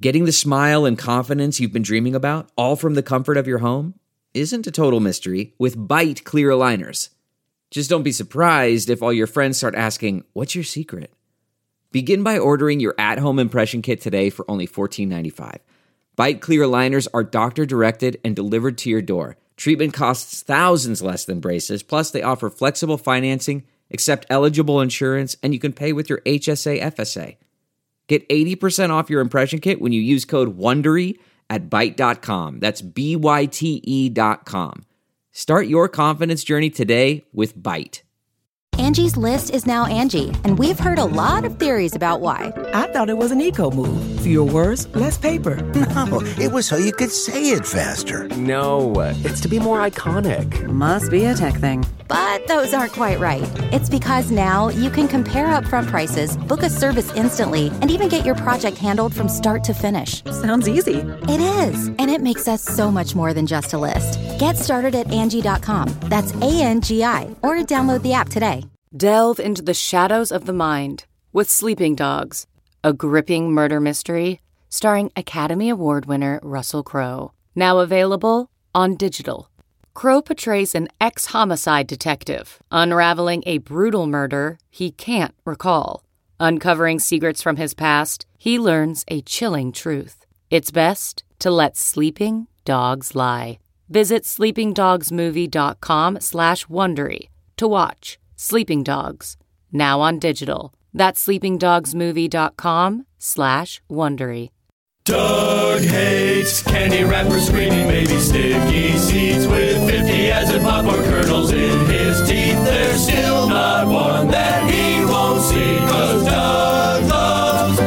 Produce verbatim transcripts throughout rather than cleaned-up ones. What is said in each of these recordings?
Getting the smile and confidence you've been dreaming about, all from the comfort of your home, isn't a total mystery with Byte clear aligners. Just don't be surprised if all your friends start asking, what's your secret? Begin by ordering your at-home impression kit today for only fourteen ninety-five. Byte clear aligners are doctor-directed and delivered to your door. Treatment costs thousands less than braces, plus they offer flexible financing, accept eligible insurance, and you can pay with your H S A F S A. Get eighty percent off your impression kit when you use code WONDERY at byte dot com. That's B Y T E dot com. Start your confidence journey today with Byte. Angie's List is now Angie, and we've heard a lot of theories about why. I thought it was an eco move. Fewer words, less paper. No, it was so you could say it faster. No, it's to be more iconic. Must be a tech thing. But those aren't quite right. It's because now you can compare upfront prices, book a service instantly, and even get your project handled from start to finish. Sounds easy. It is, and it makes us so much more than just a list. Get started at Angie dot com. That's A N G I, or download the app today. Delve into the shadows of the mind with Sleeping Dogs, a gripping murder mystery starring Academy Award winner Russell Crowe. Now available on digital. Crowe portrays an ex-homicide detective unraveling a brutal murder he can't recall. Uncovering secrets from his past, he learns a chilling truth. It's best to let sleeping dogs lie. Visit sleeping dogs movie dot com slash Wondery to watch Sleeping Dogs, now on digital. That's sleeping dogs movie dot com slash Wondery. Doug hates candy wrappers, screaming baby sticky seeds with fifty as in popcorn kernels in his teeth. There's still not one that he won't see, 'cause Doug loves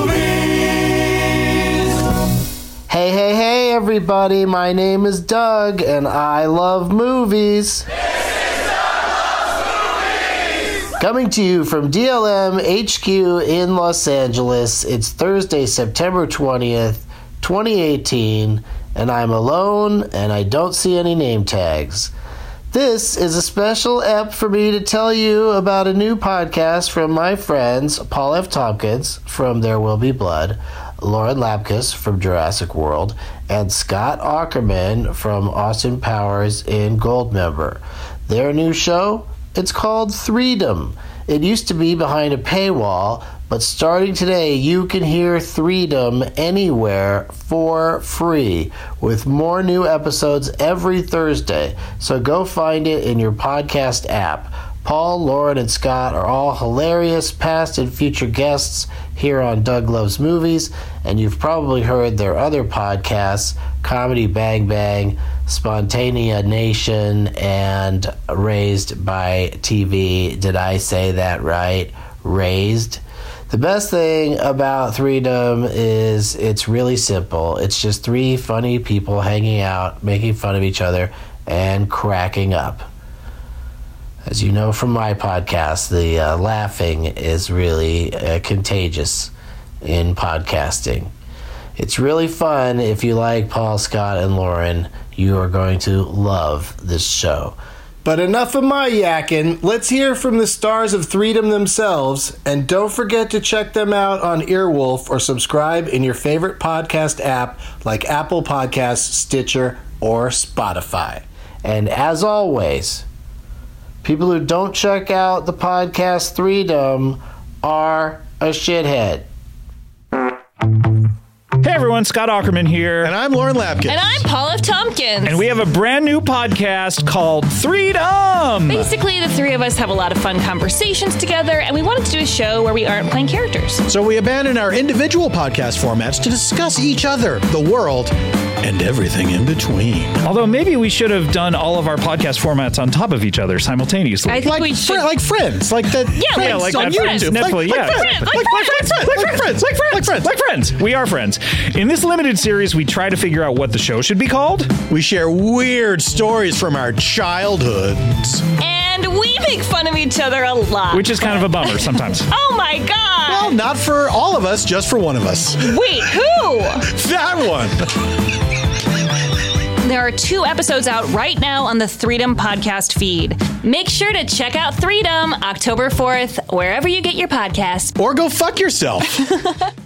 movies. Hey, hey, hey, everybody. My name is Doug, and I love movies. Coming to you from D L M H Q in Los Angeles, it's Thursday, September twentieth, twenty eighteen, and I'm alone and I don't see any name tags. This is a special ep for me to tell you about a new podcast from my friends Paul F. Tompkins from There Will Be Blood, Lauren Lapkus from Jurassic World, and Scott Aukerman from Austin Powers in Goldmember. Their new show? It's called Threedom. It used to be behind a paywall, but starting today, you can hear Threedom anywhere for free, with more new episodes every Thursday. So go find it in your podcast app. Paul, Lauren, and Scott are all hilarious past and future guests here on Doug Loves Movies, and you've probably heard their other podcasts, Comedy Bang Bang, Spontanea Nation, and Raised by T V. Did I say that right? Raised? The best thing about Threedom is it's really simple. It's just three funny people hanging out, making fun of each other, and cracking up. As you know from my podcast, the uh, laughing is really uh, contagious in podcasting. It's really fun. If you like Paul, Scott, and Lauren, you are going to love this show. But enough of my yakking. Let's hear from the stars of Threedom themselves. And don't forget to check them out on Earwolf or subscribe in your favorite podcast app like Apple Podcasts, Stitcher, or Spotify. And as always, people who don't check out the podcast Threedom are a shithead. Hey everyone, Scott Aukerman here. And I'm Lauren Lapkus. And I'm Paul F. Tompkins. And we have a brand new podcast called Threedom. Basically, the three of us have a lot of fun conversations together, and we wanted to do a show where we aren't playing characters. So we abandoned our individual podcast formats to discuss each other, the world, and everything in between. Although maybe we should have done all of our podcast formats on top of each other simultaneously. I think like, we should. Fr- like friends. Like the yeah, friends yeah, like on friends, YouTube. Netflix, like, yeah. like, friends, like, like, friends, like, friends, like friends, like friends, like friends. We are friends. In this limited series, we try to figure out what the show should be called. We share weird stories from our childhoods. And we make fun of each other a lot. Which is kind of a bummer sometimes. Oh my God! Well, not for all of us, just for one of us. Wait, who? That one. There are two episodes out right now on the Threedom podcast feed. Make sure to check out Threedom October fourth, wherever you get your podcasts. Or go fuck yourself.